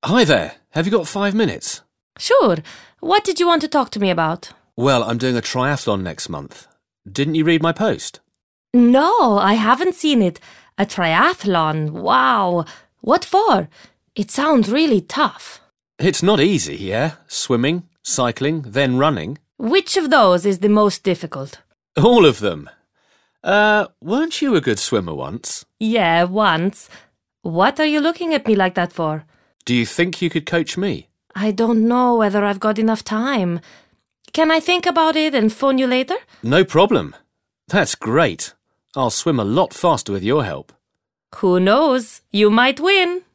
Hi there. Have you got 5 minutes? Sure. What did you want to talk to me about? Well, I'm doing a triathlon next month. Didn't you read my post? No, I haven't seen it. A triathlon. Wow. What for? It sounds really tough. It's not easy, yeah? Swimming, cycling, then running. Which of those is the most difficult? All of them. Weren't you a good swimmer once? Yeah, once. What are you looking at me like that for? Do you think you could coach me? I don't know whether I've got enough time. Can I think about it and phone you later? No problem. That's great. I'll swim a lot faster with your help. Who knows? You might win.